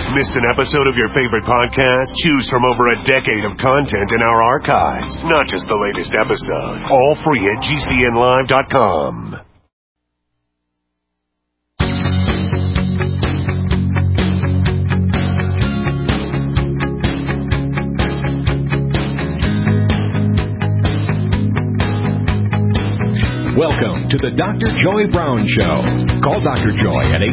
Missed an episode of your favorite podcast? Choose from over a decade of content in our archives, not just the latest episode. All free at GCNlive.com. Welcome to the Dr. Joy Brown Show. Call Dr. Joy at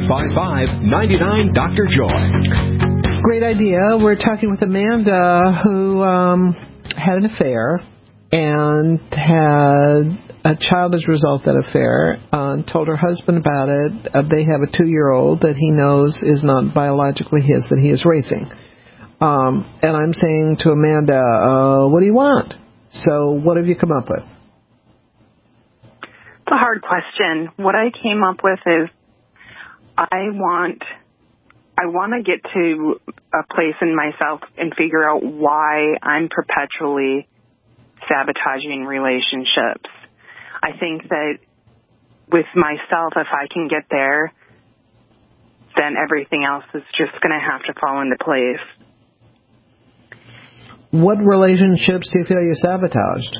855-99-DR-JOY. Great idea. We're talking with Amanda, who had an affair and had a child as a result of that affair, told her husband about it. They have a 2-year-old that he knows is not biologically his, that he is raising. And I'm saying to Amanda, what do you want? So what have you come up with? It's a hard question. What I came up with is I want to get to a place in myself and figure out why I'm perpetually sabotaging relationships. I think that with myself, if I can get there, then everything else is just going to have to fall into place. What relationships do you feel you sabotaged?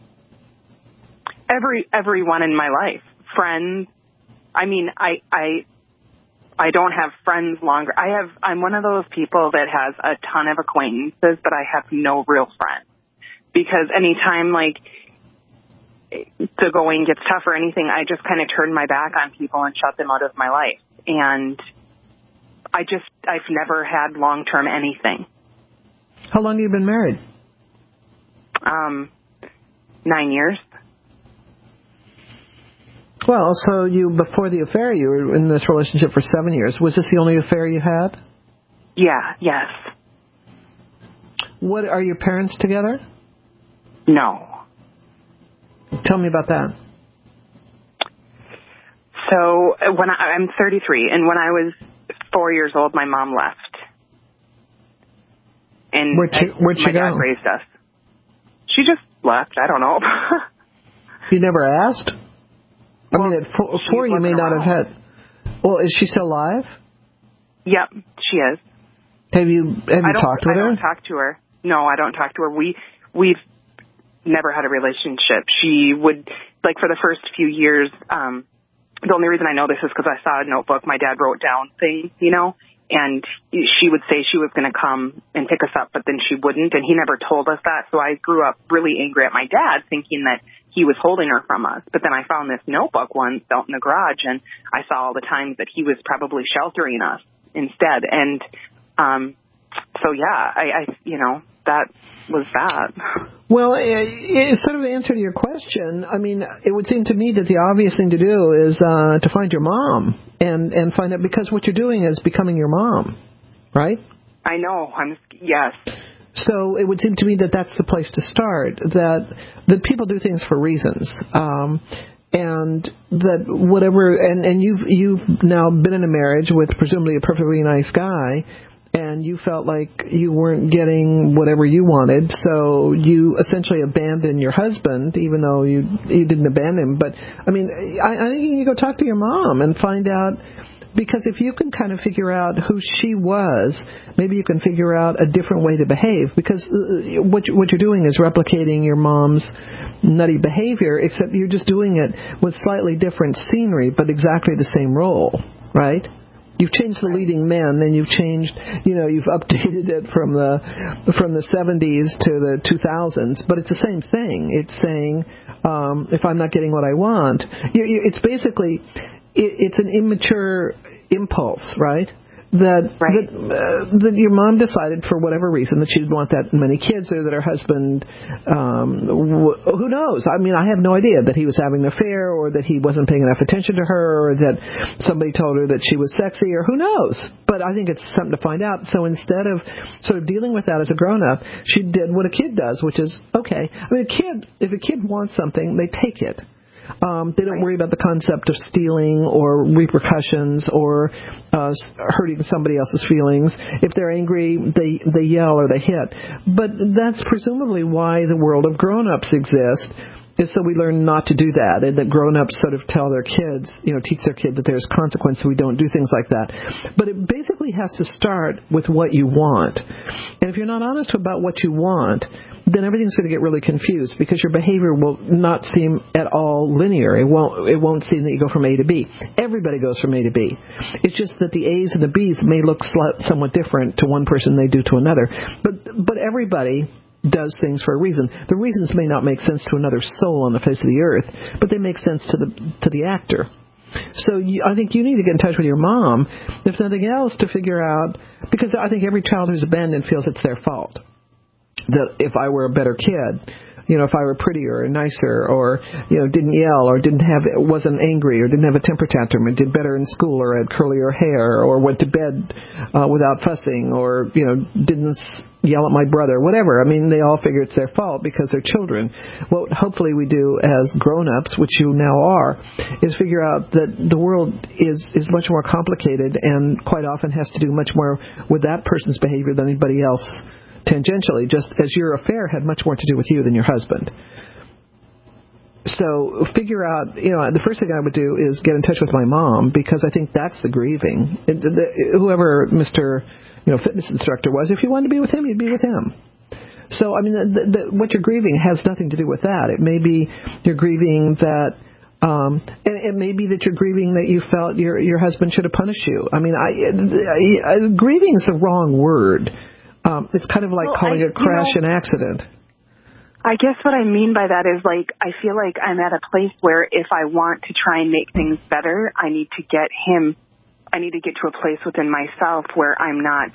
Everyone in my life. Friends. I mean, I don't have friends longer. I'm one of those people that has a ton of acquaintances, but I have no real friends. Because anytime, like, the going gets tough or anything, I just kind of turn my back on people and shut them out of my life. And I've never had long-term anything. How long have you been married? 9 years. Well, so before the affair, you were in this relationship for 7 years. Was this the only affair you had? Yeah, yes. What, are your parents together? No. Tell me about that. So I'm 33, and when I was 4 years old, my mom left. And where'd she my dad go? Raised us. She just left. I don't know. You never asked? Well, I mean, at four you may not have had. Well, is she still alive? Yep, she is. Have you talked with her? I don't talk to her. No, I don't talk to her. We've never had a relationship. She would, like, for the first few years, the only reason I know this is because I saw a notebook my dad wrote down things, and she would say she was going to come and pick us up, but then she wouldn't, and he never told us that. So I grew up really angry at my dad, thinking that he was holding her from us. But then I found this notebook once out in the garage, and I saw all the times that he was probably sheltering us instead. And so, yeah, that was that. Well, sort of an answer to your question, I mean, it would seem to me that the obvious thing to do is to find your mom and find out, because what you're doing is becoming your mom, right? I know. Yes. So it would seem to me that that's the place to start, that people do things for reasons. And that whatever, and you've now been in a marriage with presumably a perfectly nice guy, and you felt like you weren't getting whatever you wanted, so you essentially abandoned your husband, even though you didn't abandon him. But, I mean, I think you go talk to your mom and find out, because if you can kind of figure out who she was, maybe you can figure out a different way to behave, because what you're doing is replicating your mom's nutty behavior, except you're just doing it with slightly different scenery, but exactly the same role, right? You've changed the leading men, and you've changed, you've updated it from the 70s to the 2000s, but it's the same thing. It's saying, if I'm not getting what I want, it's basically, it's an immature impulse, right? That your mom decided for whatever reason that she didn't want that many kids, or that her husband, who knows? I mean, I have no idea that he was having an affair, or that he wasn't paying enough attention to her, or that somebody told her that she was sexy, or who knows? But I think it's something to find out. So instead of sort of dealing with that as a grown-up, she did what a kid does, which is, okay. I mean, if a kid wants something, they take it. They don't worry about the concept of stealing or repercussions or hurting somebody else's feelings. If they're angry, they yell or they hit. But that's presumably why the world of grown-ups exists, And so we learn not to do that, and that grown-ups sort of tell their kids, teach their kids that there's consequence, so we don't do things like that. But it basically has to start with what you want. And if you're not honest about what you want, then everything's going to get really confused because your behavior will not seem at all linear. It won't seem that you go from A to B. Everybody goes from A to B. It's just that the A's and the B's may look somewhat different to one person than they do to another. But everybody does things for a reason. The reasons may not make sense to another soul on the face of the earth, but they make sense to the actor. So I think you need to get in touch with your mom, if nothing else, to figure out, because I think every child who's abandoned feels it's their fault. That if I were a better kid, if I were prettier or nicer, or didn't yell, or wasn't angry, or didn't have a temper tantrum, and did better in school, or had curlier hair, or went to bed without fussing, or didn't yell at my brother, whatever. I mean, they all figure it's their fault because they're children. What hopefully we do as grown-ups, which you now are, is figure out that the world is much more complicated and quite often has to do much more with that person's behavior than anybody else tangentially, just as your affair had much more to do with you than your husband. So figure out, the first thing I would do is get in touch with my mom, because I think that's the grieving. Whoever Mr. Fitness instructor was, if you wanted to be with him, you'd be with him. So, I mean, what you're grieving has nothing to do with that. It may be you're grieving that, and it may be that you're grieving that you felt your husband should have punished you. I mean, grieving is the wrong word. It's kind of like calling a crash an accident. I guess what I mean by that is, I feel like I'm at a place where if I want to try and make things better, I need to get to a place within myself where I'm not,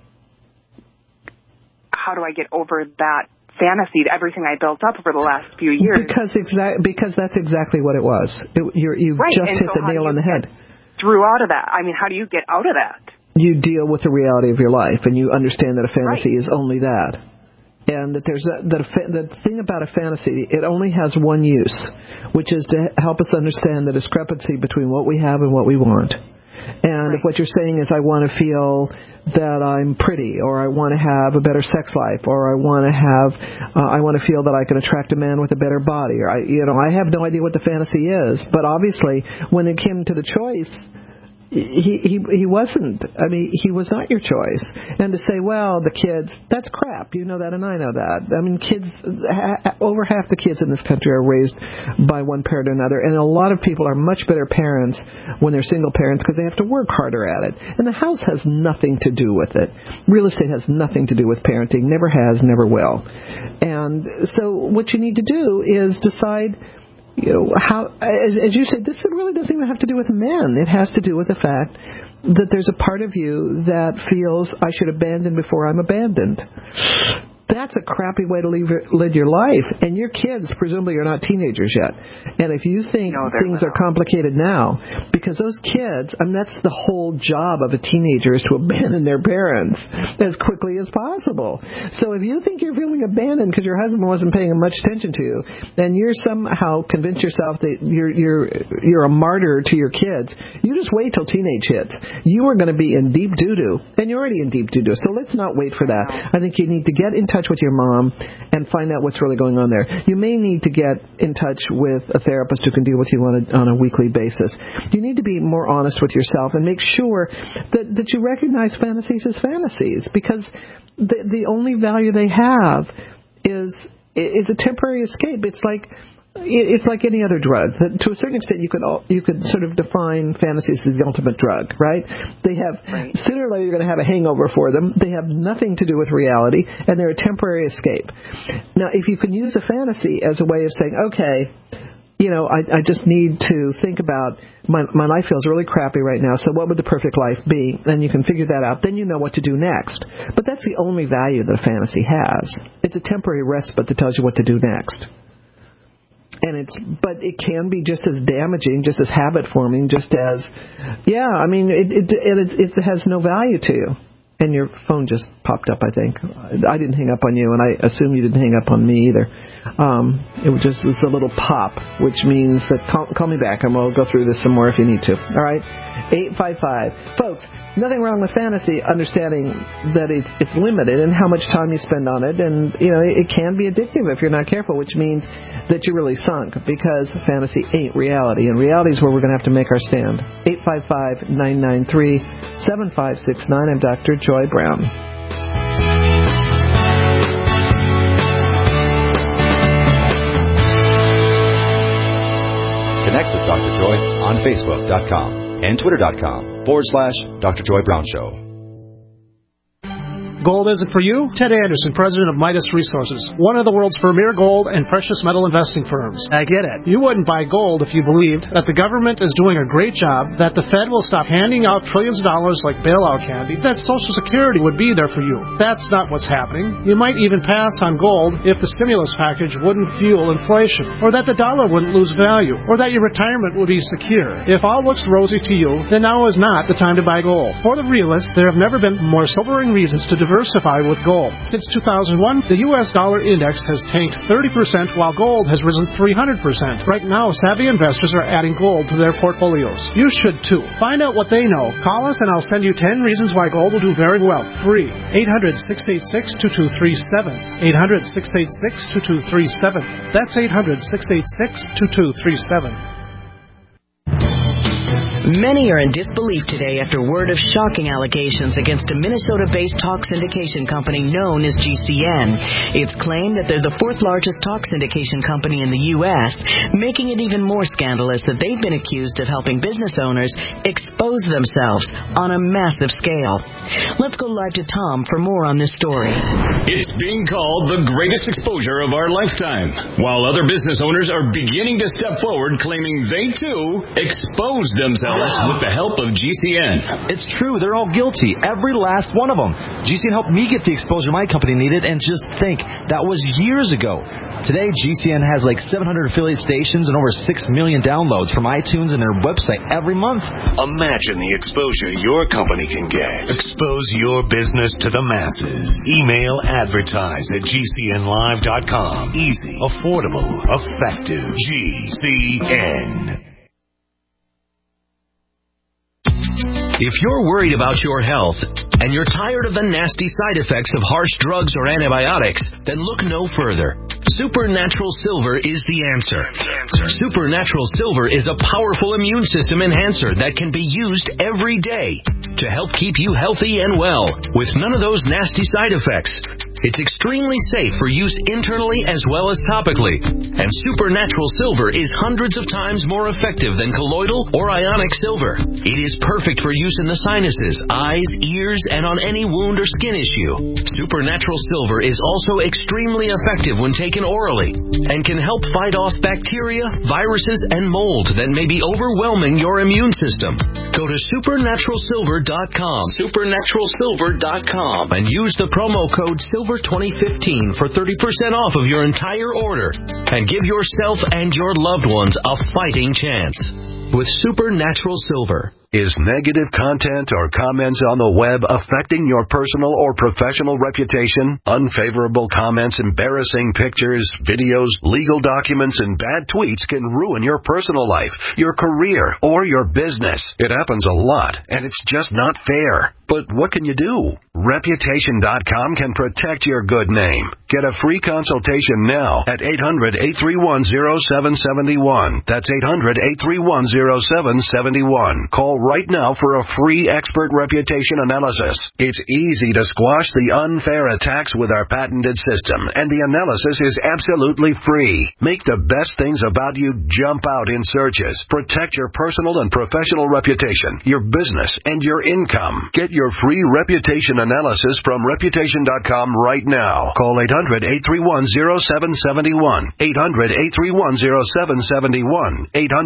how do I get over that fantasy, everything I built up over the last few years? Because that's exactly what it was. You right. Just hit the nail on the head. Through out of that. I mean, how do you get out of that? You deal with the reality of your life, and you understand that a fantasy is only that. And that the thing about a fantasy, it only has one use, which is to help us understand the discrepancy between what we have and what we want. And if what you're saying is, I want to feel that I'm pretty, or I want to have a better sex life, or I want to feel that I can attract a man with a better body, or I have no idea what the fantasy is, but obviously when it came to the choice, he wasn't. I mean, he was not your choice. And to say, well, the kids, that's crap. You know that, and I know that. I mean, kids, over half the kids in this country are raised by one parent or another, and a lot of people are much better parents when they're single parents because they have to work harder at it. And the house has nothing to do with it. Real estate has nothing to do with parenting. Never has, never will. And so what you need to do is decide, how, as you said, this really doesn't even have to do with men. It has to do with the fact that there's a part of you that feels I should abandon before I'm abandoned. That's a crappy way to live your life. And your kids, presumably, are not teenagers yet. And if you think things are complicated now, because those kids, I mean, that's the whole job of a teenager, is to abandon their parents as quickly as possible. So if you think you're feeling abandoned because your husband wasn't paying much attention to you, and you're somehow convinced yourself that you're a martyr to your kids, you just wait till teenage hits. You are going to be in deep doo-doo, and you're already in deep doo-doo. So let's not wait for that. I think you need to get in touch with your mom and find out what's really going on there. You may need to get in touch with a therapist who can deal with you on a weekly basis. You need to be more honest with yourself and make sure that you recognize fantasies as fantasies, because the only value they have is a temporary escape. It's like any other drug. To a certain extent, you could sort of define fantasies as the ultimate drug, right? They have sooner or later you're going to have a hangover for them. They have nothing to do with reality, and they're a temporary escape. Now, if you can use a fantasy as a way of saying, okay, I just need to think about my life feels really crappy right now, so what would the perfect life be? And you can figure that out. Then you know what to do next. But that's the only value that a fantasy has. It's a temporary respite that tells you what to do next. But it can be just as damaging, just as habit forming, just as, it has no value to you. And your phone just popped up, I think. I didn't hang up on you, and I assume you didn't hang up on me either. It was just this little pop, which means that call me back, and we'll go through this some more if you need to. All right? 855. Folks, nothing wrong with fantasy, understanding that it's limited and how much time you spend on it. And, it can be addictive if you're not careful, which means that you're really sunk, because fantasy ain't reality. And reality is where we're going to have to make our stand. 855-993-7569. I'm Dr. Joy Brown. Connect with Dr. Joy on Facebook.com and Twitter.com/Dr. Joy Brown Show. Gold isn't for you? Ted Anderson, president of Midas Resources, one of the world's premier gold and precious metal investing firms. I get it. You wouldn't buy gold if you believed that the government is doing a great job, that the Fed will stop handing out trillions of dollars like bailout candy, that Social Security would be there for you. That's not what's happening. You might even pass on gold if the stimulus package wouldn't fuel inflation, or that the dollar wouldn't lose value, or that your retirement would be secure. If all looks rosy to you, then now is not the time to buy gold. For the realist, there have never been more sobering reasons to diversify with gold. Since 2001, the U.S. dollar index has tanked 30%, while gold has risen 300%. Right now, savvy investors are adding gold to their portfolios. You should too. Find out what they know. Call us and I'll send you 10 reasons why gold will do very well. Free. 800-686-2237. 800-686-2237. That's 800-686-2237. Many are in disbelief today after word of shocking allegations against a Minnesota-based talk syndication company known as GCN. It's claimed that they're the fourth largest talk syndication company in the U.S., making it even more scandalous that they've been accused of helping business owners expose themselves on a massive scale. Let's go live to Tom for more on this story. It's being called the greatest exposure of our lifetime, while other business owners are beginning to step forward claiming they, too, exposed themselves with the help of GCN. It's true. They're all guilty. Every last one of them. GCN helped me get the exposure my company needed, and just think, that was years ago. Today, GCN has like 700 affiliate stations and over 6 million downloads from iTunes and their website every month. Imagine the exposure your company can get. Expose your business to the masses. Email advertise@gcnlive.com. Easy, affordable, effective. GCN. If you're worried about your health and you're tired of the nasty side effects of harsh drugs or antibiotics, then look no further. Supernatural Silver is the answer. Supernatural Silver is a powerful immune system enhancer that can be used every day to help keep you healthy and well with none of those nasty side effects. It's extremely safe for use internally as well as topically. And Supernatural Silver is hundreds of times more effective than colloidal or ionic silver. It is perfect for use in the sinuses, eyes, ears, and on any wound or skin issue. Supernatural Silver is also extremely effective when taken orally and can help fight off bacteria, viruses, and mold that may be overwhelming your immune system. Go to supernaturalsilver.com, supernaturalsilver.com, and use the promo code SILVER2015 for 30% off of your entire order and give yourself and your loved ones a fighting chance with Supernatural Silver. Is negative content or comments on the web affecting your personal or professional reputation? Unfavorable comments, embarrassing pictures, videos, legal documents, and bad tweets can ruin your personal life, your career, or your business. It happens a lot, and it's just not fair. But what can you do? Reputation.com can protect your good name. Get a free consultation now at 800-831-0771. That's 800-831-0771. Call right now for a free expert reputation analysis. It's easy to squash the unfair attacks with our patented system, and the analysis is absolutely free. Make the best things about you jump out in searches. Protect your personal and professional reputation, your business, and your income. Get your free reputation analysis from Reputation.com right now. Call 800-831-0771. 800-831-0771.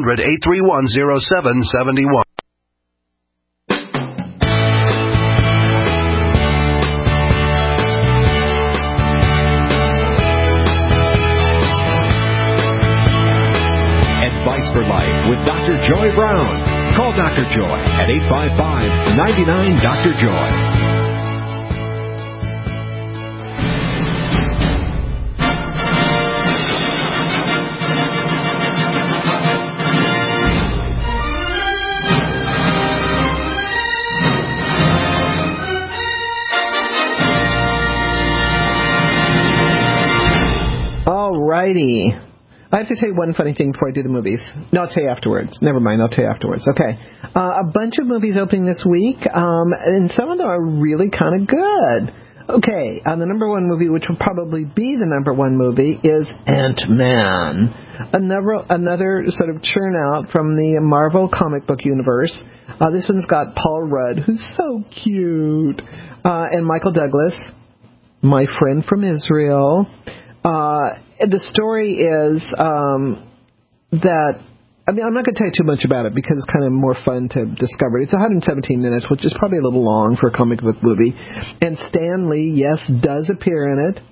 800-831-0771. For Life with Dr. Joy Brown. Call Dr. Joy at 855-99-DR-JOY. righty. I have to tell you one funny thing before I do the movies. No, I'll tell you afterwards. Never mind, I'll tell you afterwards. Okay. A bunch of movies opening this week, and some of them are really kind of good. Okay, the number one movie, which will probably be the number one movie, is Ant-Man. Another sort of churn out from the Marvel comic book universe. This one's got Paul Rudd, who's so cute, and Michael Douglas, my friend from Israel. The story is that, I mean, I'm not going to tell you too much about it because it's kind of more fun to discover. It's 117 minutes, which is probably a little long for a comic book movie. And Stan Lee, yes, does appear in it.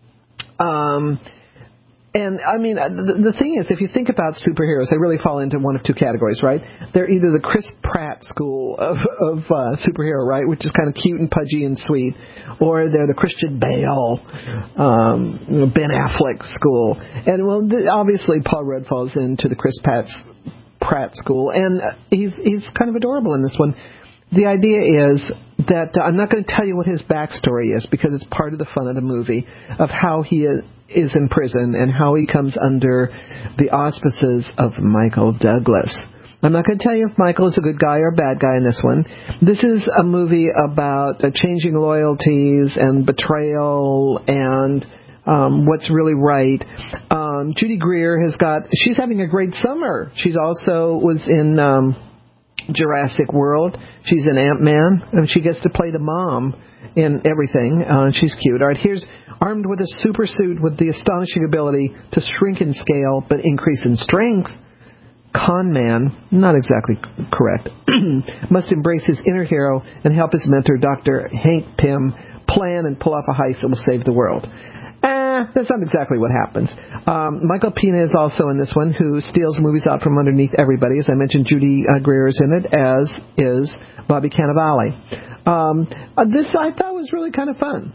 And, I mean, the thing is, if you think about superheroes, they really fall into one of two categories, right? They're either the Chris Pratt school of superhero, right, which is kind of cute and pudgy and sweet, or they're the Christian Bale, Ben Affleck school. And, well, obviously Paul Rudd falls into the Chris Pratt school, and he's kind of adorable in this one. The idea is that I'm not going to tell you what his backstory is because it's part of the fun of the movie, of how he is in prison and how he comes under the auspices of Michael Douglas. I'm not going to tell you if Michael is a good guy or a bad guy in this one. This is a movie about changing loyalties and betrayal and what's really right. Judy Greer she's having a great summer. She's also was in Jurassic World. She's an Ant-Man, and she gets to play the mom in everything. She's cute. All right, here's armed with a super suit with the astonishing ability to shrink in scale but increase in strength. Con man, not exactly correct, must embrace his inner hero and help his mentor, Dr. Hank Pym, plan and pull off a heist that will save the world. That's not exactly what happens. Michael Pena is also in this one, who steals movies out from underneath everybody. As I mentioned, Judy Greer is in it, as is Bobby Cannavale. This I thought was really kind of fun.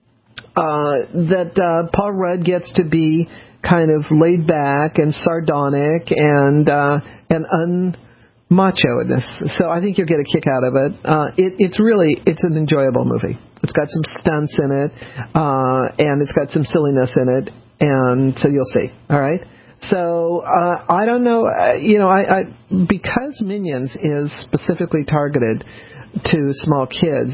Paul Rudd gets to be kind of laid back and sardonic and unmacho in this. So I think you'll get a kick out of it. It's an enjoyable movie. It's got some stunts in it, and it's got some silliness in it, and so you'll see. All right. So I don't know. Because Minions is specifically targeted to small kids,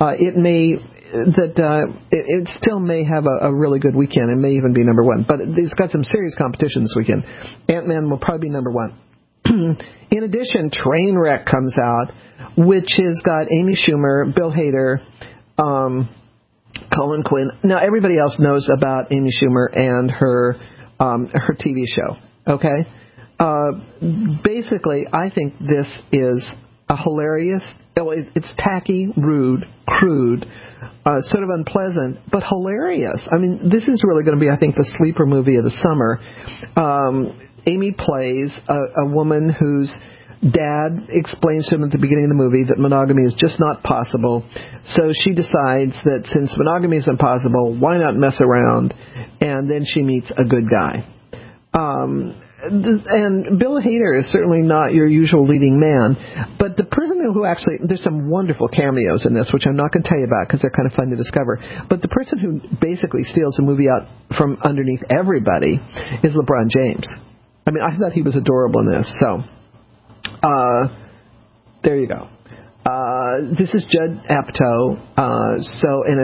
it still may have a really good weekend. It may even be number one, but it's got some serious competition this weekend. Ant-Man will probably be number one. In addition, Trainwreck comes out, which has got Amy Schumer, Bill Hader, Colin Quinn. Now, everybody else knows about Amy Schumer and her TV show, okay? Basically, I think this is a hilarious, it's tacky, rude, crude, sort of unpleasant, but hilarious. I mean, this is really going to be, I think, the sleeper movie of the summer. Amy plays a woman whose dad explains to him at the beginning of the movie that monogamy is just not possible. So she decides that since monogamy is impossible, why not mess around? And then she meets a good guy. And Bill Hader is certainly not your usual leading man, but the person who actually, there's some wonderful cameos in this, which I'm not going to tell you about because they're kind of fun to discover, but the person who basically steals the movie out from underneath everybody is LeBron James. I mean, I thought he was adorable in this, so there you go. This is Judd Apatow, and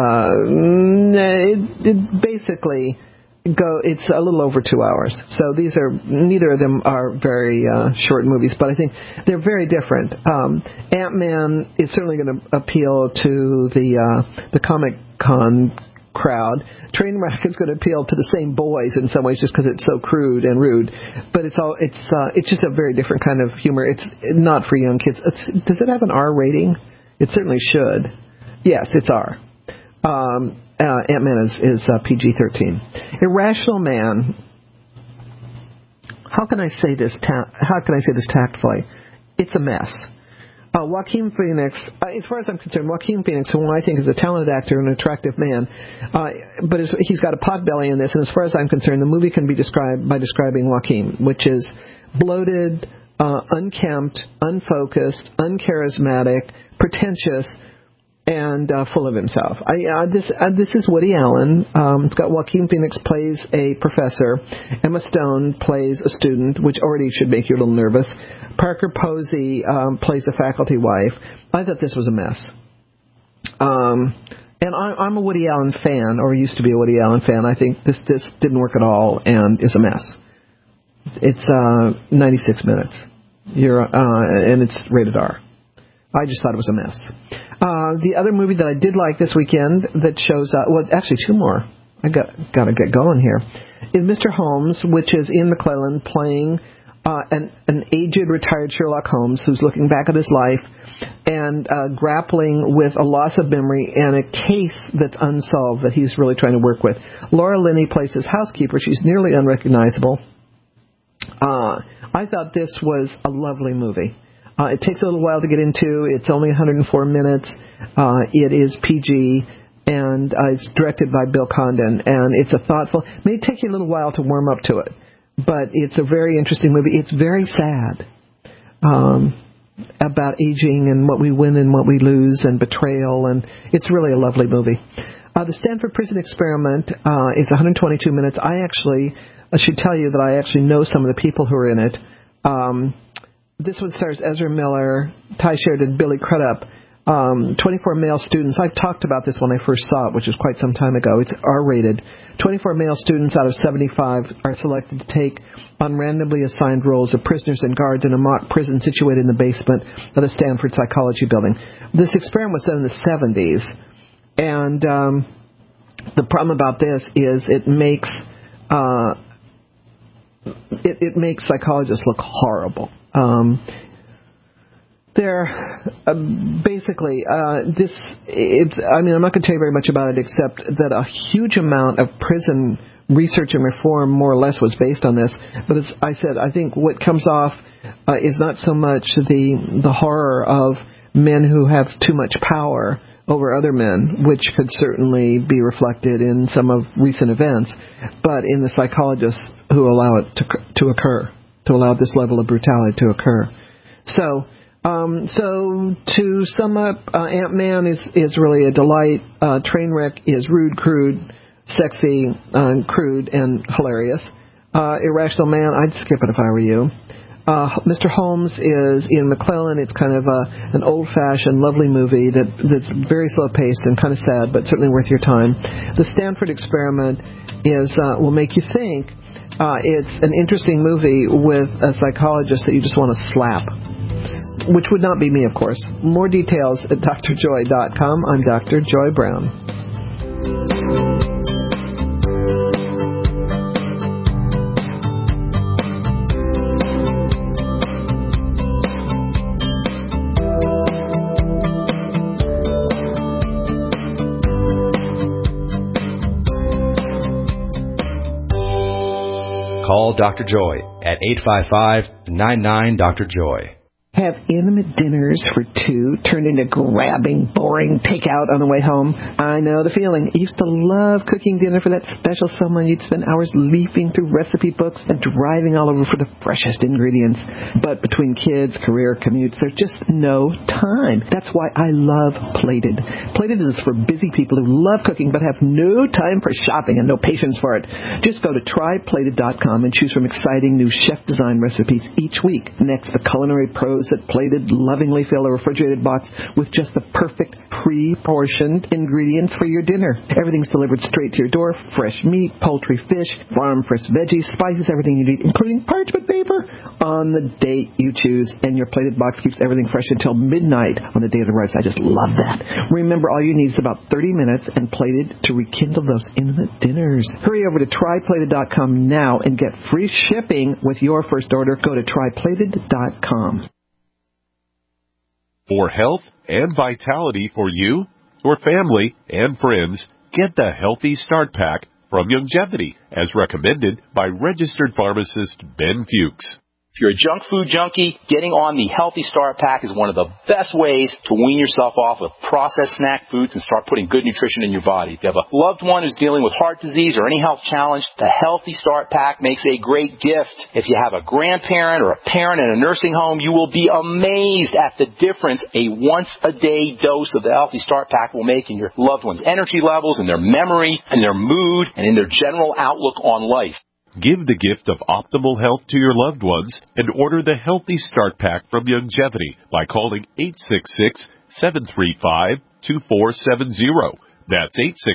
it basically it's a little over 2 hours. So neither of them are very short movies, but I think they're very different. Ant-Man is certainly going to appeal to the Comic-Con crowd. Trainwreck is going to appeal to the same boys in some ways, just because it's so crude and rude. But it's just a very different kind of humor. It's not for young kids. Does it have an R rating? It certainly should. Yes, it's R. Ant-Man is PG-13. Irrational Man. How can I say this tactfully? It's a mess. Joaquin Phoenix, as far as I'm concerned, Joaquin Phoenix, who I think is a talented actor and an attractive man, but he's got a potbelly in this, and as far as I'm concerned, the movie can be described by describing Joaquin, which is bloated, unkempt, unfocused, uncharismatic, pretentious, and full of himself. This is Woody Allen. It's got Joaquin Phoenix plays a professor. Emma Stone plays a student, which already should make you a little nervous. Parker Posey plays a faculty wife. I thought this was a mess. And I'm a Woody Allen fan, or used to be a Woody Allen fan. I think this didn't work at all and is a mess. It's 96 minutes. And it's rated R. I just thought it was a mess. The other movie that I did like this weekend that shows actually two more. I got to get going here. Is Mr. Holmes, which is Ian McKellen playing an aged retired Sherlock Holmes who's looking back at his life and grappling with a loss of memory and a case that's unsolved that he's really trying to work with. Laura Linney plays his housekeeper. She's nearly unrecognizable. I thought this was a lovely movie. It takes a little while to get into. It's only 104 minutes. It is PG, and it's directed by Bill Condon. And it's a thoughtful... It may take you a little while to warm up to it, but it's a very interesting movie. It's very sad about aging and what we win and what we lose and betrayal, and it's really a lovely movie. The Stanford Prison Experiment is 122 minutes. I should tell you that I actually know some of the people who are in it. This one stars Ezra Miller, Ty Sheridan, Billy Crudup, 24 male students. I talked about this when I first saw it, which was quite some time ago. It's R-rated. 24 male students out of 75 are selected to take on randomly assigned roles of prisoners and guards in a mock prison situated in the basement of the Stanford Psychology Building. This experiment was done in the 70s, and the problem about this is it makes psychologists look horrible. They're basically I'm not going to tell you very much about it except that a huge amount of prison research and reform more or less was based on this. But as I said, I think what comes off is not so much the horror of men who have too much power over other men, which could certainly be reflected in some of recent events, but in the psychologists who allow it to occur, to allow this level of brutality to occur. So to sum up, Ant-Man is really a delight. Trainwreck is rude, crude, sexy, crude, and hilarious. Irrational Man, I'd skip it if I were you. Mr. Holmes is Ian McKellen. It's kind of an old-fashioned, lovely movie that's very slow-paced and kind of sad, but certainly worth your time. The Stanford Experiment will make you think. It's an interesting movie with a psychologist that you just want to slap, which would not be me, of course. More details at drjoy.com. I'm Dr. Joy Brown. Call Dr. Joy at 855-99-DR-JOY. Have intimate dinners for two turned into grabbing, boring takeout on the way home? I know the feeling. I used to love cooking dinner for that special someone. You'd spend hours leafing through recipe books and driving all over for the freshest ingredients. But between kids, career, commutes, there's just no time. That's why I love Plated. Plated is for busy people who love cooking but have no time for shopping and no patience for it. Just go to tryplated.com and choose from exciting new chef-designed recipes each week. Next, the culinary pros at Plated lovingly fill a refrigerated box with just the perfect pre-portioned ingredients for your dinner. Everything's delivered straight to your door. Fresh meat, poultry, fish, farm-fresh veggies, spices, everything you need, including parchment paper, on the date you choose. And your Plated box keeps everything fresh until midnight on the day it arrives. I just love that. Remember, all you need is about 30 minutes and Plated to rekindle those intimate dinners. Hurry over to tryplated.com now and get free shipping with your first order. Go to tryplated.com. For health and vitality for you, your family, and friends, get the Healthy Start Pack from Youngevity, as recommended by registered pharmacist Ben Fuchs. If you're a junk food junkie, getting on the Healthy Start Pack is one of the best ways to wean yourself off of processed snack foods and start putting good nutrition in your body. If you have a loved one who's dealing with heart disease or any health challenge, the Healthy Start Pack makes a great gift. If you have a grandparent or a parent in a nursing home, you will be amazed at the difference a once-a-day dose of the Healthy Start Pack will make in your loved one's energy levels, in their memory, in their mood, and in their general outlook on life. Give the gift of optimal health to your loved ones and order the Healthy Start Pack from Youngevity by calling 866-735-2470. That's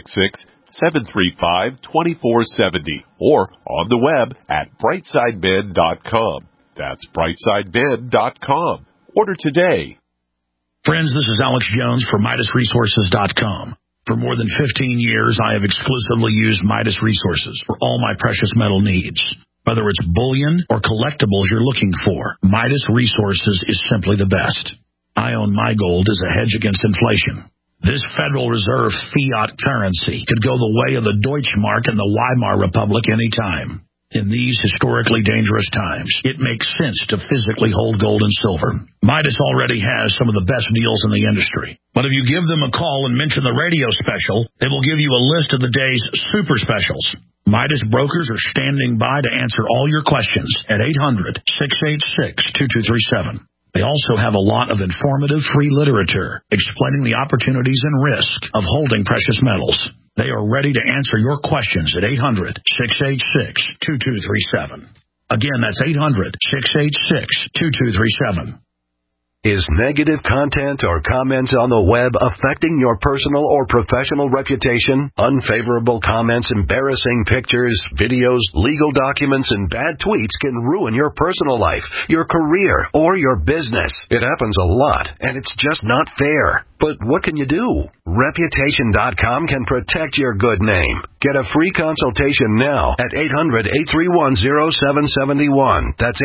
866-735-2470 or on the web at brightsideben.com. That's brightsideben.com. Order today. Friends, this is Alex Jones for MidasResources.com. For more than 15 years, I have exclusively used Midas Resources for all my precious metal needs. Whether it's bullion or collectibles you're looking for, Midas Resources is simply the best. I own my gold as a hedge against inflation. This Federal Reserve fiat currency could go the way of the Deutschmark and the Weimar Republic anytime. In these historically dangerous times, it makes sense to physically hold gold and silver. Midas already has some of the best deals in the industry. But if you give them a call and mention the radio special, they will give you a list of the day's super specials. Midas brokers are standing by to answer all your questions at 800-686-2237. They also have a lot of informative free literature explaining the opportunities and risks of holding precious metals. They are ready to answer your questions at 800-686-2237. Again, that's 800-686-2237. Is negative content or comments on the web affecting your personal or professional reputation? Unfavorable comments, embarrassing pictures, videos, legal documents, and bad tweets can ruin your personal life, your career, or your business. It happens a lot, and it's just not fair. But what can you do? Reputation.com can protect your good name. Get a free consultation now at 800-831-0771. That's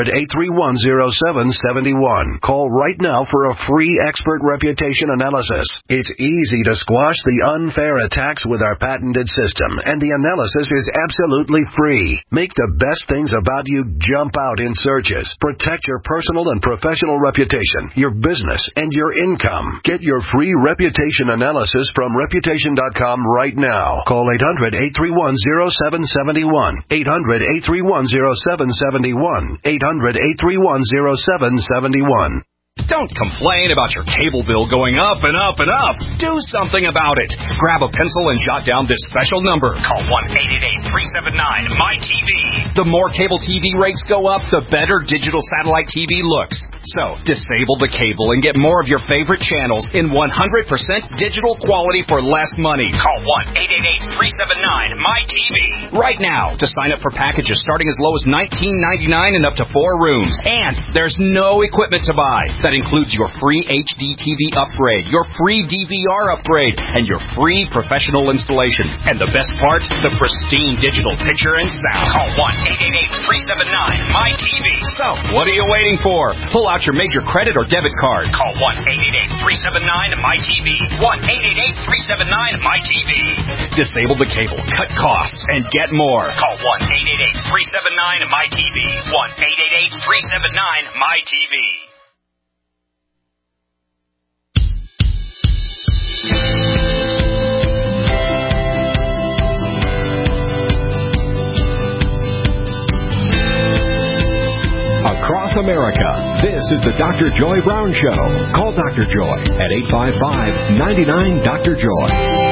800-831-0771. Call right now for a free expert reputation analysis. It's easy to squash the unfair attacks with our patented system, and the analysis is absolutely free. Make the best things about you jump out in searches. Protect your personal and professional reputation, your business, and your income. Get your free reputation analysis from Reputation.com right now. Call 800-831-0771. 800-831-0771. 800-831-0771. Don't complain about your cable bill going up and up and up. Do something about it. Grab a pencil and jot down this special number. Call 1-888-379-MY-TV. The more cable TV rates go up, the better digital satellite TV looks. So, disable the cable and get more of your favorite channels in 100% digital quality for less money. Call 1-888-379-MY-TV right now to sign up for packages starting as low as $19.99 and up to 4 rooms. And there's no equipment to buy. That includes your free HD TV upgrade, your free DVR upgrade, and your free professional installation. And the best part, the pristine digital picture and sound. Call 1-888-379-MY-TV. So, what are you waiting for? Pull out your major credit or debit card. Call 1-888-379-MY-TV. 1-888-379-MY-TV. Disable the cable, cut costs, and get more. Call 1-888-379-MY-TV. 1-888-379-MY-TV. Across America, this is the Dr. Joy Brown Show. Call Dr. Joy at 855-99-DR-JOY.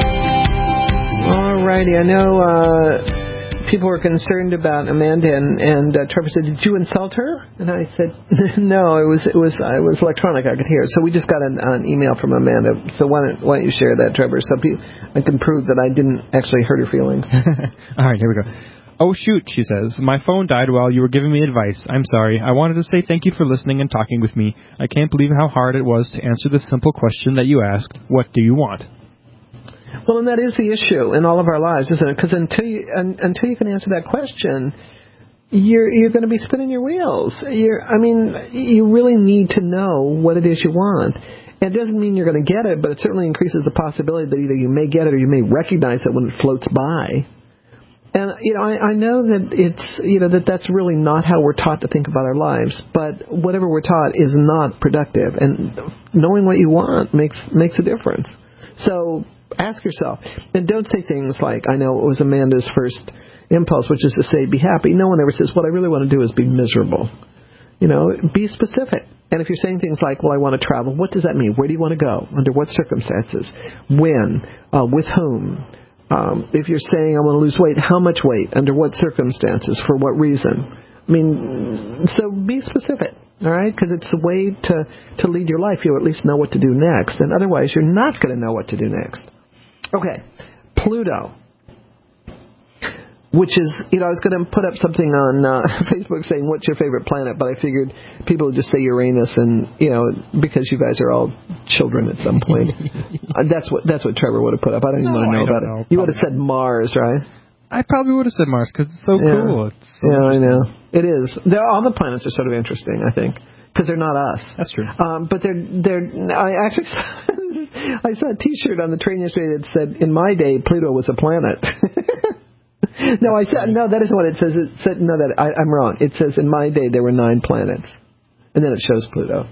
All righty, I know people were concerned about Amanda, and Trevor said, "Did you insult her?" And I said, "No, it was electronic. I could hear it." So we just got an email from Amanda. So why don't you share that, Trevor, so I can prove that I didn't actually hurt her feelings. All right, here we go. "Oh, shoot," she says. "My phone died while you were giving me advice. I'm sorry. I wanted to say thank you for listening and talking with me. I can't believe how hard it was to answer the simple question that you asked. What do you want?" Well, and that is the issue in all of our lives, isn't it? Because until you can answer that question, you're going to be spinning your wheels. You really need to know what it is you want. It doesn't mean you're going to get it, but it certainly increases the possibility that either you may get it or you may recognize it when it floats by. And, I know that it's, that's really not how we're taught to think about our lives, but whatever we're taught is not productive, and knowing what you want makes a difference. So ask yourself, and don't say things like, I know it was Amanda's first impulse, which is to say, be happy. No one ever says, what I really want to do is be miserable. Be specific. And if you're saying things like, well, I want to travel, what does that mean? Where do you want to go? Under what circumstances? When? With whom? If you're saying, I want to lose weight, how much weight? Under what circumstances? For what reason? So be specific, all right? Because it's the way to lead your life. You at least know what to do next. And otherwise, you're not going to know what to do next. Okay, Pluto. Which is, I was going to put up something on Facebook saying, what's your favorite planet? But I figured people would just say Uranus, and, because you guys are all children at some point. That's what Trevor would have put up. I don't even want to know about it. You would have said Mars, right? I probably would have said Mars because it's so cool. I know. It is. All the planets are sort of interesting, I think, because they're not us. That's true. But I actually I saw a T-shirt on the train yesterday that said, in my day, Pluto was a planet. No, that isn't what it says. It said, I'm wrong. It says, in my day, there were 9 planets. And then it shows Pluto.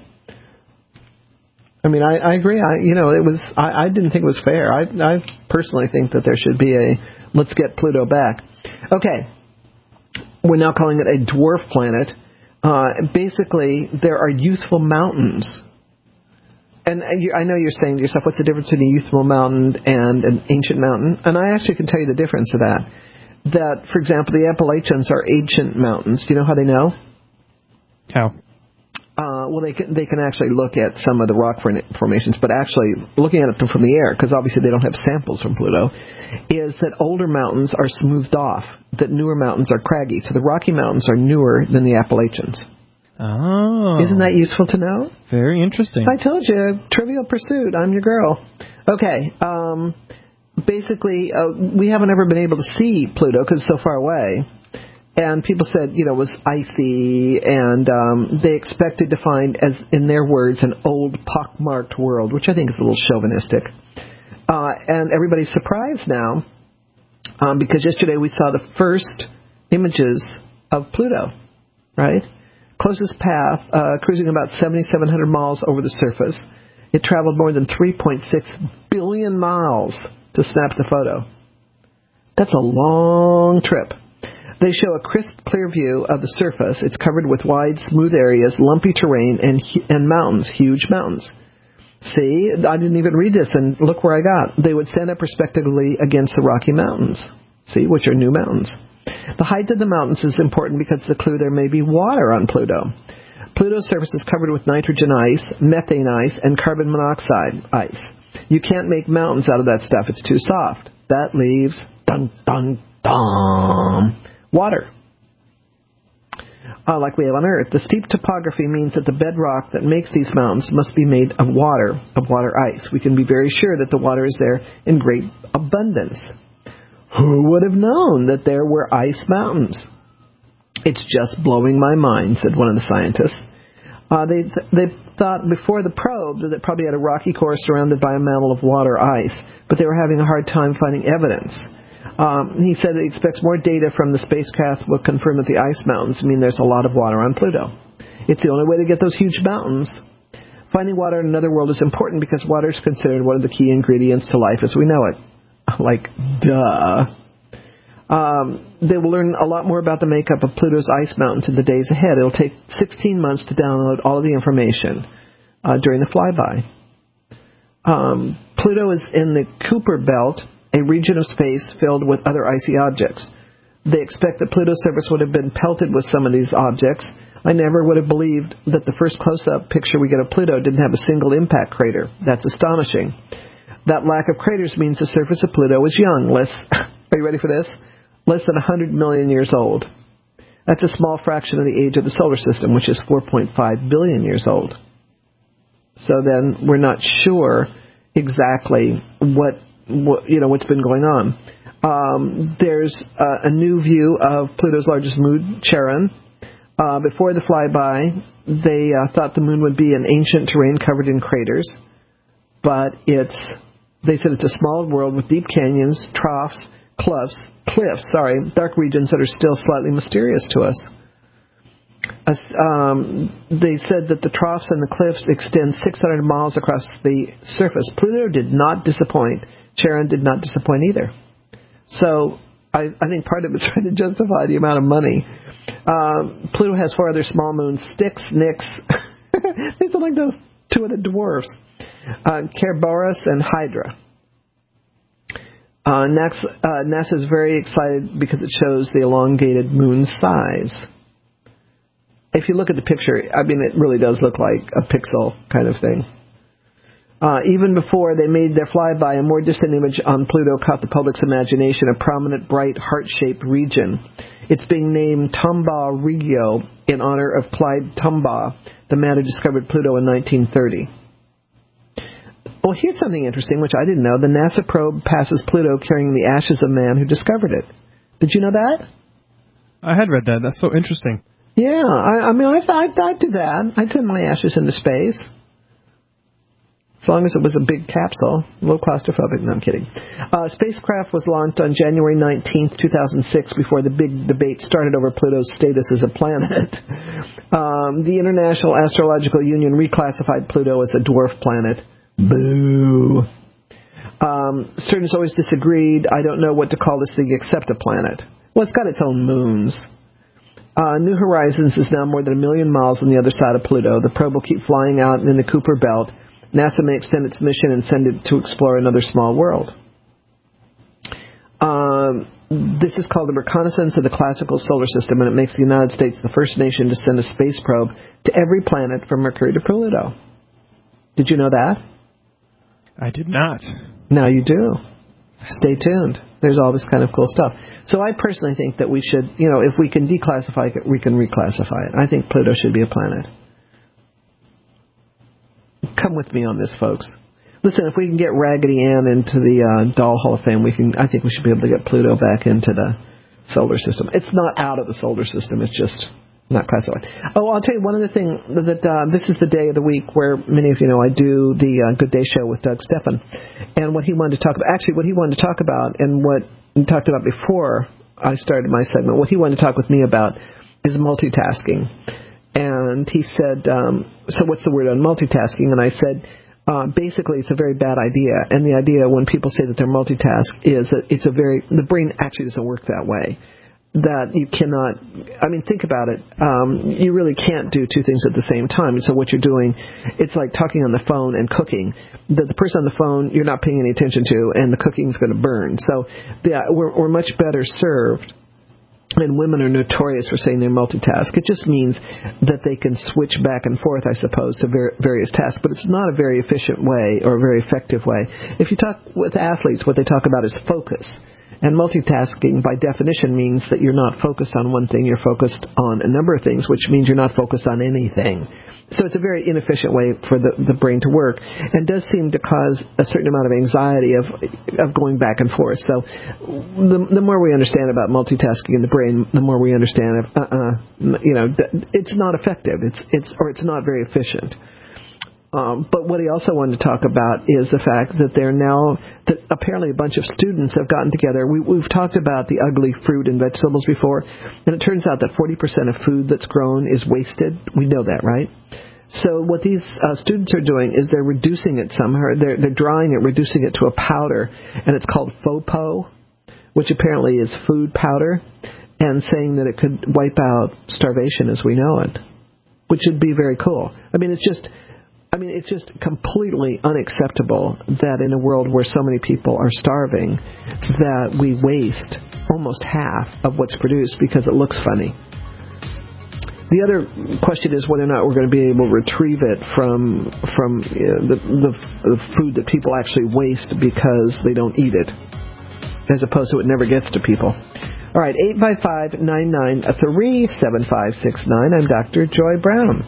I agree. I didn't think it was fair. I personally think that there should be let's get Pluto back. Okay. We're now calling it a dwarf planet. Basically, there are youthful mountains. And I know you're saying to yourself, what's the difference between a youthful mountain and an ancient mountain? And I actually can tell you the difference of that. That, for example, the Appalachians are ancient mountains. Do you know how they know? How? Well, they can actually look at some of the rock formations, but actually looking at them from the air, because obviously they don't have samples from Pluto, is that older mountains are smoothed off, that newer mountains are craggy. So the Rocky Mountains are newer than the Appalachians. Oh. Isn't that useful to know? Very interesting. I told you, Trivial Pursuit, I'm your girl. Okay, basically, we haven't ever been able to see Pluto because it's so far away. And people said, it was icy, and they expected to find, as in their words, an old pockmarked world, which I think is a little chauvinistic. And everybody's surprised now because yesterday we saw the first images of Pluto, right? Closest path, cruising about 7,700 miles over the surface. It traveled more than 3.6 billion miles to snap the photo. That's a long trip. They show a crisp, clear view of the surface. It's covered with wide, smooth areas, lumpy terrain, and mountains, huge mountains. See, I didn't even read this, and look where I got. They would stand up respectively against the Rocky Mountains, see, which are new mountains. The height of the mountains is important because it's a clue there may be water on Pluto. Pluto's surface is covered with nitrogen ice, methane ice, and carbon monoxide ice. You can't make mountains out of that stuff. It's too soft. That leaves, water. Like we have on Earth. The steep topography means that the bedrock that makes these mountains must be made of water ice. We can be very sure that the water is there in great abundance. Who would have known that there were ice mountains? It's just blowing my mind, said one of the scientists. They thought before the probe that it probably had a rocky core surrounded by a mantle of water ice, but they were having a hard time finding evidence. He said he expects more data from the spacecraft will confirm that the ice mountains mean there's a lot of water on Pluto. It's the only way to get those huge mountains. Finding water in another world is important because water is considered one of the key ingredients to life as we know it. Like, duh. They will learn a lot more about the makeup of Pluto's ice mountains in the days ahead. It'll take 16 months to download all of the information during the flyby. Pluto is in the Kuiper Belt, a region of space filled with other icy objects. They expect that Pluto's surface would have been pelted with some of these objects. I never would have believed that the first close-up picture we get of Pluto didn't have a single impact crater. That's astonishing. That lack of craters means the surface of Pluto is young. Are you ready for this? Less than 100 million years old. That's a small fraction of the age of the solar system, which is 4.5 billion years old. So then we're not sure exactly what's been going on. There's a new view of Pluto's largest moon, Charon. Before the flyby, they thought the moon would be an ancient terrain covered in craters, but they said it's a small world with deep canyons, troughs, cliffs, cliffs, dark regions that are still slightly mysterious to us. They said that the troughs and the cliffs extend 600 miles across the surface. Pluto did not disappoint. Charon did not disappoint either. So I think part of it's trying to justify the amount of money. Pluto has 4 other small moons, Styx, Nix. They sound like those 2 of the dwarfs. Kerberos and Hydra. NASA is very excited because it shows the elongated moon size. If you look at the picture, it really does look like a pixel kind of thing. Even before they made their flyby, a more distant image on Pluto caught the public's imagination, a prominent, bright, heart-shaped region. It's being named Tombaugh Regio in honor of Clyde Tombaugh, the man who discovered Pluto in 1930. Well, here's something interesting, which I didn't know. The NASA probe passes Pluto carrying the ashes of man who discovered it. Did you know that? I had read that. That's so interesting. Yeah, I'd do that. I'd send my ashes into space. As long as it was a big capsule. A little claustrophobic. No, I'm kidding. Spacecraft was launched on January 19th, 2006, before the big debate started over Pluto's status as a planet. The International Astrological Union reclassified Pluto as a dwarf planet. Boo. Students always disagreed. I don't know what to call this thing except a planet. Well, it's got its own moons. New Horizons is now more than 1 million miles on the other side of Pluto. The probe will keep flying out in the Kuiper Belt. NASA may extend its mission and send it to explore another small world. This is called the reconnaissance of the classical solar system, and it makes the United States the first nation to send a space probe to every planet from Mercury to Pluto. Did you know that? I did not. Now you do. Stay tuned. There's all this kind of cool stuff. So I personally think that we should, if we can declassify it, we can reclassify it. I think Pluto should be a planet. Come with me on this, folks. Listen, if we can get Raggedy Ann into the Doll Hall of Fame, I think we should be able to get Pluto back into the solar system. It's not out of the solar system. It's just not classified. Oh, I'll tell you one other thing. This is the day of the week where many of you know I do the Good Day Show with Doug Steffen. And what he wanted to talk about, and what we talked about before I started my segment, what he wanted to talk with me about is multitasking. And he said, so what's the word on multitasking? And I said, basically it's a very bad idea. And the idea when people say that they're multitask is that the brain actually doesn't work that way. That you cannot, think about it, you really can't do 2 things at the same time. So what you're doing, it's like talking on the phone and cooking. The person on the phone you're not paying any attention to, and the cooking's going to burn. So we're much better served. And women are notorious for saying they multitask. It just means that they can switch back and forth, I suppose, to various tasks. But it's not a very efficient way or a very effective way. If you talk with athletes, what they talk about is focus. And multitasking, by definition, means that you're not focused on one thing. You're focused on a number of things, which means you're not focused on anything. So it's a very inefficient way for the brain to work, and does seem to cause a certain amount of anxiety of going back and forth. So the more we understand about multitasking in the brain, the more we understand it's not effective. It's not very efficient. But what he also wanted to talk about is the fact that that apparently a bunch of students have gotten together. We've talked about the ugly fruit and vegetables before, and it turns out that 40% of food that's grown is wasted. We know that, right? So what these students are doing is they're reducing it somehow. They're drying it, reducing it to a powder, and it's called FOPO, which apparently is food powder, and saying that it could wipe out starvation as we know it, which would be very cool. It's just completely unacceptable that in a world where so many people are starving, that we waste almost half of what's produced because it looks funny. The other question is whether or not we're going to be able to retrieve it from the food that people actually waste because they don't eat it, as opposed to it never gets to people. All right, 855-993-7569. I'm Dr. Joy Brown.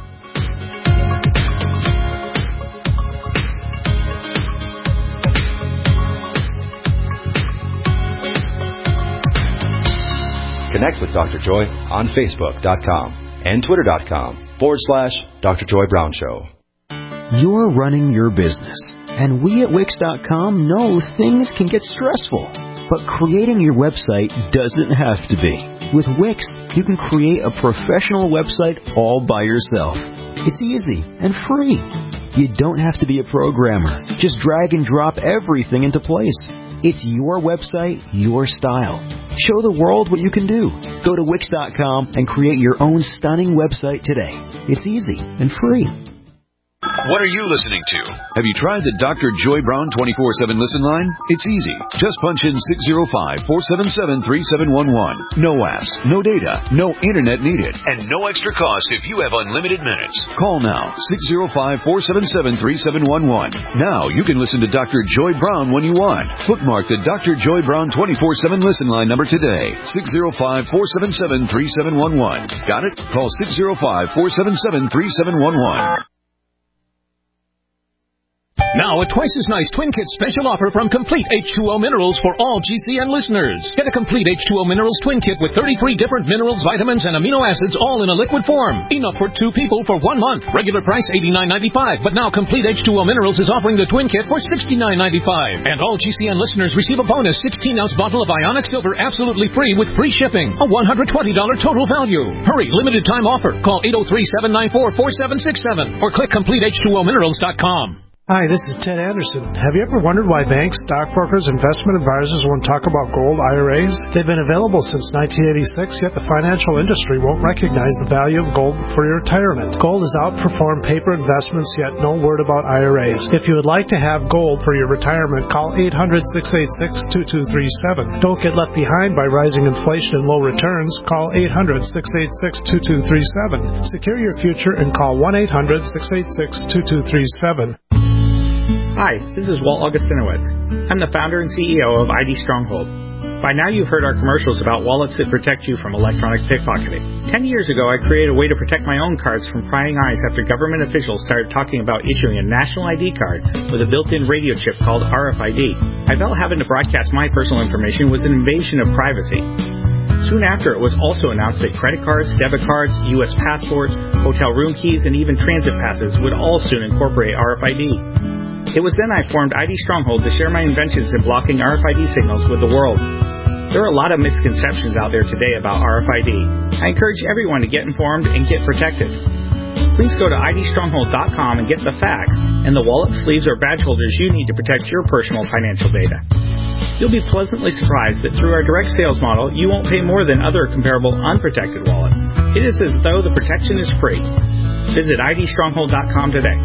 Connect with Dr. Joy on Facebook.com and Twitter.com/Dr. Joy Brown Show. You're running your business, and we at Wix.com know things can get stressful. But creating your website doesn't have to be. With Wix, you can create a professional website all by yourself. It's easy and free. You don't have to be a programmer. Just drag and drop everything into place. It's your website, your style. Show the world what you can do. Go to Wix.com and create your own stunning website today. It's easy and free. What are you listening to? Have you tried the Dr. Joy Brown 24/7 listen line? It's easy. Just punch in 605-477-3711. No apps, no data, no internet needed, and no extra cost if you have unlimited minutes. Call now, 605-477-3711. Now you can listen to Dr. Joy Brown when you want. Bookmark the Dr. Joy Brown 24/7 listen line number today, 605-477-3711. Got it? Call 605-477-3711. Now, a twice as nice Twin Kit special offer from Complete H2O Minerals for all GCN listeners. Get a Complete H2O Minerals Twin Kit with 33 different minerals, vitamins, and amino acids all in a liquid form. Enough for 2 people for 1 month. Regular price $89.95, but now Complete H2O Minerals is offering the Twin Kit for $69.95. And all GCN listeners receive a bonus 16-ounce bottle of Ionic Silver absolutely free with free shipping. A $120 total value. Hurry, limited time offer. Call 803-794-4767 or click CompleteH2OMinerals.com. Hi, this is Ted Anderson. Have you ever wondered why banks, stockbrokers, investment advisors won't talk about gold IRAs? They've been available since 1986, yet the financial industry won't recognize the value of gold for your retirement. Gold has outperformed paper investments, yet no word about IRAs. If you would like to have gold for your retirement, call 800-686-2237. Don't get left behind by rising inflation and low returns. Call 800-686-2237. Secure your future and call 1-800-686-2237. Hi, this is Walt Augustinowicz. I'm the founder and CEO of ID Stronghold. By now you've heard our commercials about wallets that protect you from electronic pickpocketing. 10 years ago, I created a way to protect my own cards from prying eyes after government officials started talking about issuing a national ID card with a built-in radio chip called RFID. I felt having to broadcast my personal information was an invasion of privacy. Soon after, it was also announced that credit cards, debit cards, U.S. passports, hotel room keys, and even transit passes would all soon incorporate RFID. It was then I formed ID Stronghold to share my inventions in blocking RFID signals with the world. There are a lot of misconceptions out there today about RFID. I encourage everyone to get informed and get protected. Please go to idstronghold.com and get the facts and the wallet, sleeves, or badge holders you need to protect your personal financial data. You'll be pleasantly surprised that through our direct sales model, you won't pay more than other comparable unprotected wallets. It is as though the protection is free. Visit idstronghold.com today.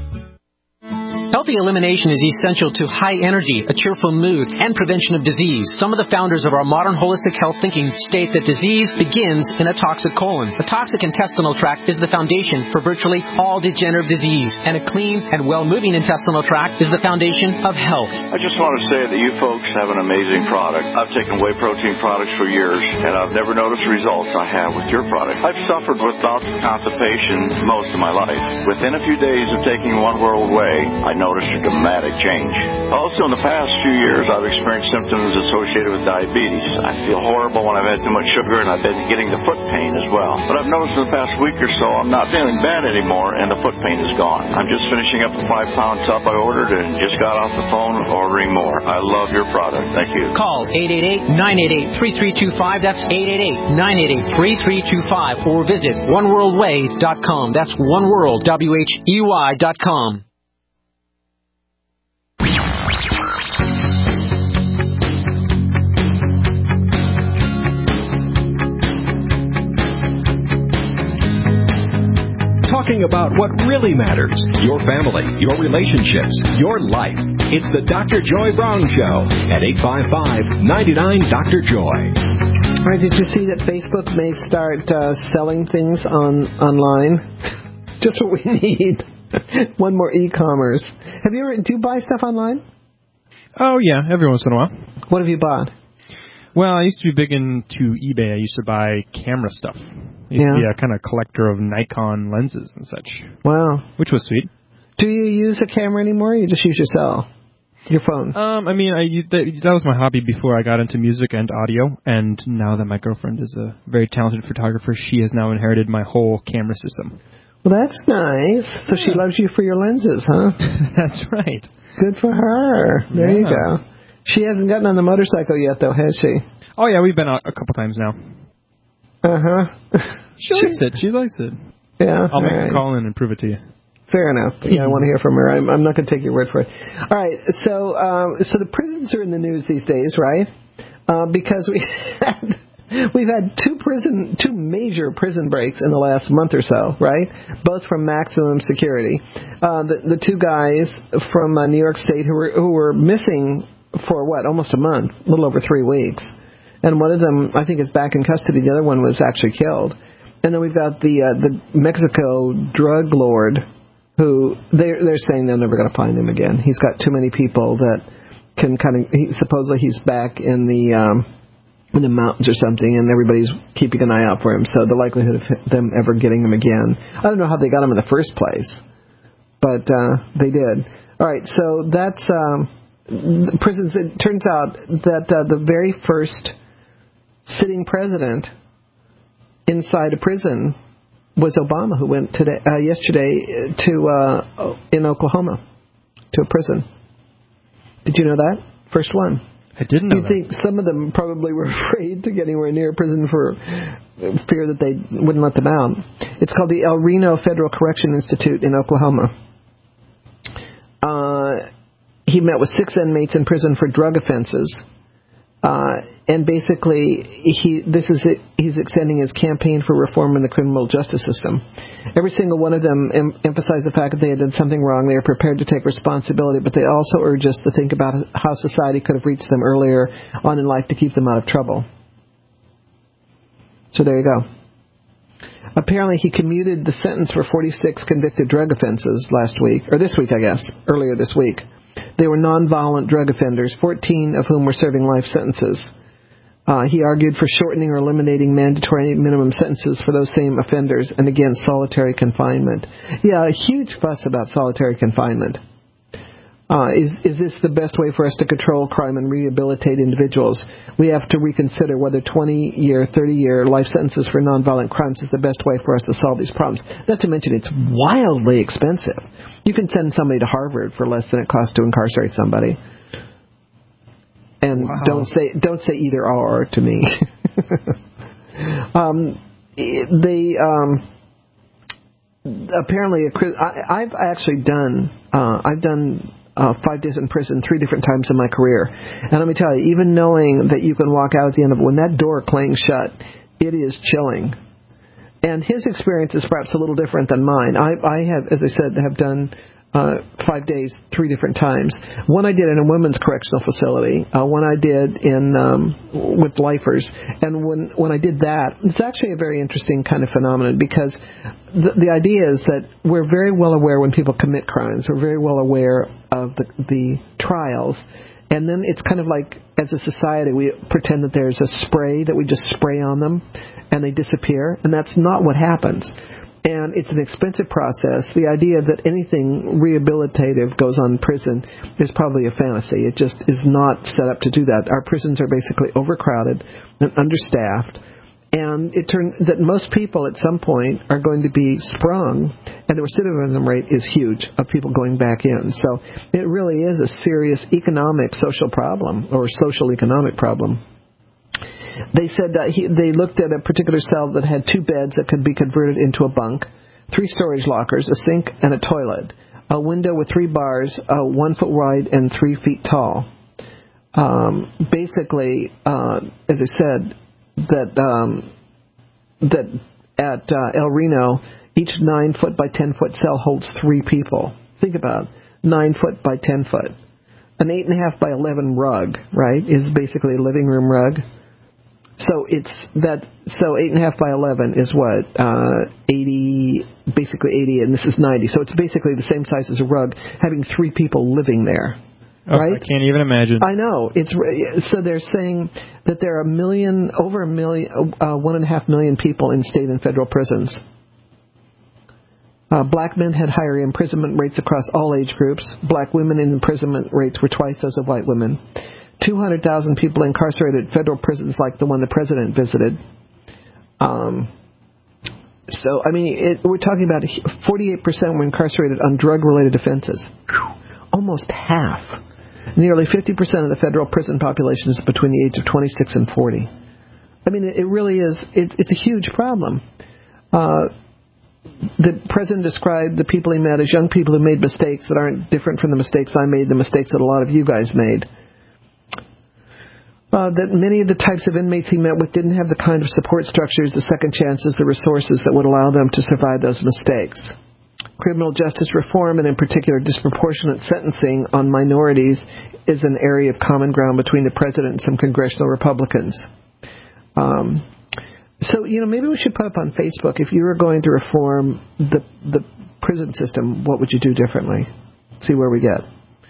Healthy elimination is essential to high energy, a cheerful mood, and prevention of disease. Some of the founders of our modern holistic health thinking state that disease begins in a toxic colon. A toxic intestinal tract is the foundation for virtually all degenerative disease, and a clean and well-moving intestinal tract is the foundation of health. I just want to say that you folks have an amazing product. I've taken whey protein products for years, and I've never noticed the results I have with your product. I've suffered with bouts of constipation most of my life. Within a few days of taking One World Whey, I noticed a dramatic change. Also, in the past few years, I've experienced symptoms associated with diabetes. I feel horrible when I've had too much sugar, and I've been getting the foot pain as well. But I've noticed in the past week or so, I'm not feeling bad anymore, and the foot pain is gone. I'm just finishing up a 5-pound tub I ordered and just got off the phone ordering more. I love your product. Thank you. Call 888-988-3325. That's 888-988-3325. Or visit oneworldwhey.com. That's oneworldwhey.com. Talking about what really matters, your family, your relationships, your life. It's the Dr. Joy Brown Show at 855-99-DR-JOY. All right, did you see that Facebook may start selling things online? Just what we need. One more e-commerce. Do you buy stuff online? Oh, yeah, every once in a while. What have you bought? Well, I used to be big into eBay. I used to buy camera stuff. I used to be a kind of collector of Nikon lenses and such. Wow. Which was sweet. Do you use a camera anymore, or you just use your cell? Your phone? I mean, that was my hobby before I got into music and audio, and now that my girlfriend is a very talented photographer, she has now inherited my whole camera system. Well, that's nice. So she loves you for your lenses, huh? That's right. Good for her. There you go. She hasn't gotten on the motorcycle yet, though, has she? Oh, yeah, we've been out a couple times now. She likes it. She likes it. Yeah. I'll make a call in and prove it to you. Fair enough. Yeah, I want to hear from her. I'm not going to take your word for it. All right. So the prisons are in the news these days, right? Because we've had two major prison breaks in the last month or so, right? Both from maximum security. The two guys from New York State who were missing for almost a month, a little over 3 weeks. And one of them, I think, is back in custody. The other one was actually killed. And then we've got the Mexico drug lord, who they're saying they're never going to find him again. He's got too many people that can supposedly he's back in the mountains or something, and everybody's keeping an eye out for him. So the likelihood of them ever getting him again, I don't know how they got him in the first place, but they did. All right, so that's prisons. It turns out that the very first sitting president inside a prison was Obama, who went yesterday in Oklahoma to a prison. Did you know that? First one. I didn't know that. You think some of them probably were afraid to get anywhere near prison for fear that they wouldn't let them out. It's called the El Reno Federal Correction Institute in Oklahoma. He met with 6 inmates in prison for drug offenses. And basically, he's extending his campaign for reform in the criminal justice system. Every single one of them emphasized the fact that they had done something wrong. They are prepared to take responsibility, but they also urge us to think about how society could have reached them earlier on in life to keep them out of trouble. So there you go. Apparently, he commuted the sentence for 46 convicted drug offenses earlier this week. They were nonviolent drug offenders, 14 of whom were serving life sentences. He argued for shortening or eliminating mandatory minimum sentences for those same offenders and against solitary confinement. Yeah, a huge fuss about solitary confinement. Is this the best way for us to control crime and rehabilitate individuals? We have to reconsider whether 20-year, 30-year life sentences for nonviolent crimes is the best way for us to solve these problems. Not to mention it's wildly expensive. You can send somebody to Harvard for less than it costs to incarcerate somebody. And wow. Don't say either or to me. Apparently, I've actually done 5 days in prison 3 different times in my career. And let me tell you, even knowing that you can walk out at the end of it, when that door clangs shut, it is chilling. And his experience is perhaps a little different than mine. I have, as I said, have done 5 days 3 different times. One I did in a women's correctional facility. One I did with lifers. And when I did that, it's actually a very interesting kind of phenomenon, because the idea is that we're very well aware when people commit crimes. We're very well aware of the trials. And then it's kind of like, as a society, we pretend that there's a spray that we just spray on them and they disappear. And that's not what happens. And it's an expensive process. The idea that anything rehabilitative goes on in prison is probably a fantasy. It just is not set up to do that. Our prisons are basically overcrowded and understaffed. And it turns that most people at some point are going to be sprung, and the recidivism rate is huge of people going back in. So it really is a serious economic social problem, or social economic problem. They said they looked at a particular cell that had 2 beds that could be converted into a bunk, 3 storage lockers, a sink, and a toilet, a window with 3 bars, 1 foot wide and 3 feet tall. Basically, as I said, that at El Reno, each 9 foot by 10 foot cell holds 3 people. Think about it, 9 foot by 10 foot. An 8.5 by 11 rug, right, is basically a living room rug. So so 8.5 by 11 is what, 80, basically 80, and this is 90. So it's basically the same size as a rug, having 3 people living there. Right? I can't even imagine. I know. So they're saying that there are over 1.5 million people in state and federal prisons. Black men had higher imprisonment rates across all age groups. Black women in imprisonment rates were twice those of white women. 200,000 people incarcerated at federal prisons like the one the president visited. So, I mean, we're talking about 48% were incarcerated on drug-related offenses. Almost half. Nearly 50% of the federal prison population is between the age of 26 and 40. I mean, it really is. It's a huge problem. The president described the people he met as young people who made mistakes that aren't different from the mistakes I made, the mistakes that a lot of you guys made. That many of the types of inmates he met with didn't have the kind of support structures, the second chances, the resources that would allow them to survive those mistakes. Criminal justice reform, and in particular disproportionate sentencing on minorities, is an area of common ground between the president and some congressional Republicans. So, maybe we should put up on Facebook, if you were going to reform the prison system, what would you do differently? See where we get.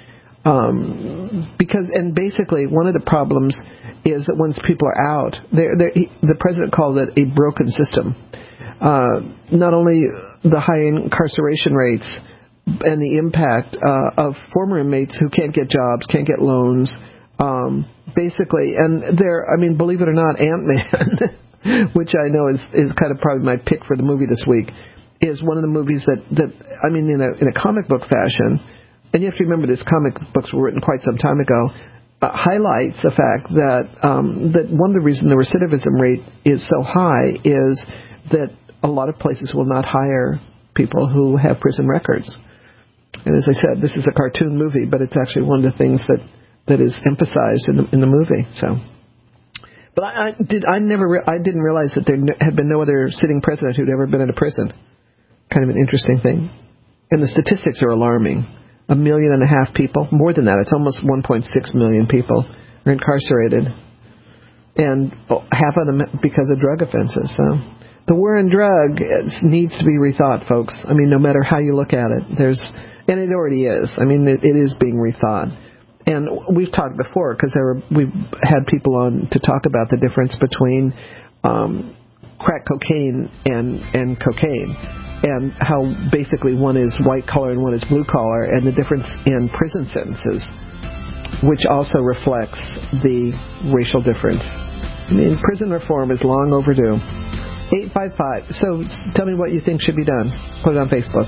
And basically, one of the problems is that once people are out, the president called it a broken system. Not only the high incarceration rates and the impact of former inmates who can't get jobs, can't get loans, basically, and believe it or not, Ant-Man, which I know is kind of probably my pick for the movie this week, is one of the movies that in a comic book fashion, and you have to remember these comic books were written quite some time ago, highlights the fact that one of the reasons the recidivism rate is so high is that a lot of places will not hire people who have prison records. And as I said, this is a cartoon movie, but it's actually one of the things that is emphasized in the movie. So, but I didn't realize that there had been no other sitting president who'd ever been in a prison. Kind of an interesting thing. And the statistics are alarming. 1.5 million people, more than that, it's almost 1.6 million people are incarcerated, and half of them because of drug offenses. So the war on drug needs to be rethought, folks. I mean, no matter how you look at it, and it already is. I mean, it is being rethought. And we've talked before, because we've had people on to talk about the difference between crack cocaine and cocaine, and how basically one is white collar and one is blue collar, and the difference in prison sentences, which also reflects the racial difference. I mean, prison reform is long overdue. 855. So tell me what you think should be done. Put it on Facebook.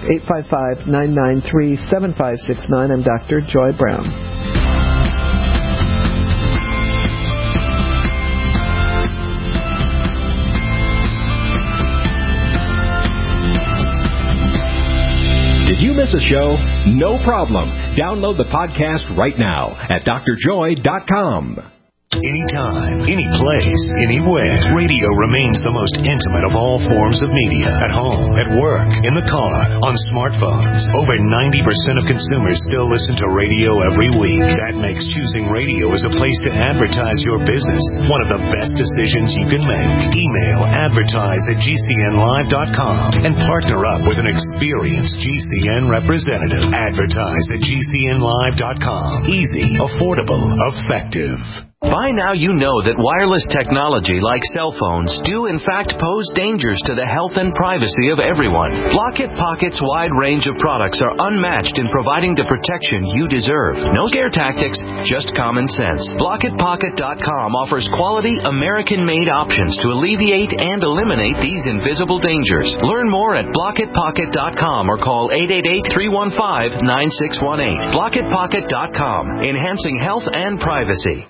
855-993-7569. I'm Dr. Joy Brown. Did you miss a show? No problem. Download the podcast right now at drjoy.com. Anytime, any place, anywhere. Radio remains the most intimate of all forms of media. At home, at work, in the car, on smartphones. Over 90% of consumers still listen to radio every week. That makes choosing radio as a place to advertise your business one of the best decisions you can make. Email advertise@gcnlive.com and partner up with an experienced GCN representative. Advertise@gcnlive.com. Easy, affordable, effective. By now you know that wireless technology like cell phones do in fact pose dangers to the health and privacy of everyone. Blockit Pocket's wide range of products are unmatched in providing the protection you deserve. No scare tactics, just common sense. BlockitPocket.com offers quality American-made options to alleviate and eliminate these invisible dangers. Learn more at BlockitPocket.com or call 888-315-9618. BlockitPocket.com, enhancing health and privacy.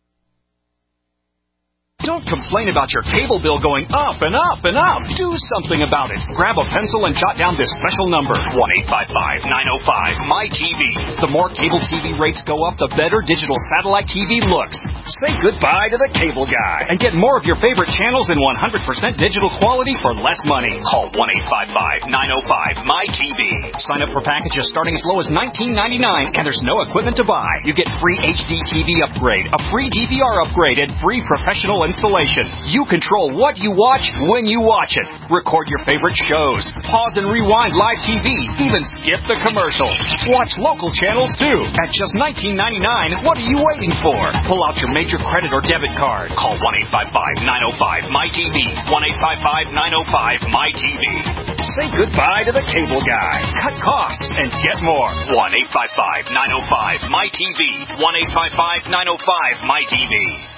Don't complain about your cable bill going up and up and up. Do something about it. Grab a pencil and jot down this special number, 1-855-905-MY-TV. The more cable TV rates go up, the better digital satellite TV looks. Say goodbye to the cable guy and get more of your favorite channels in 100% digital quality for less money. Call 1-855-905-MY-TV. Sign up for packages starting as low as $19.99, and there's no equipment to buy. You get free HD TV upgrade, a free DVR upgrade, and free professional installation. You control what you watch when you watch it. Record your favorite shows. Pause and rewind live TV. Even skip the commercials. Watch local channels too. At just $19.99, what are you waiting for? Pull out your major credit or debit card. Call 1-855-905-MY-TV. 1-855-905-MY-TV. Say goodbye to the cable guy. Cut costs and get more. 1-855-905-MY-TV. 1-855-905-MY-TV.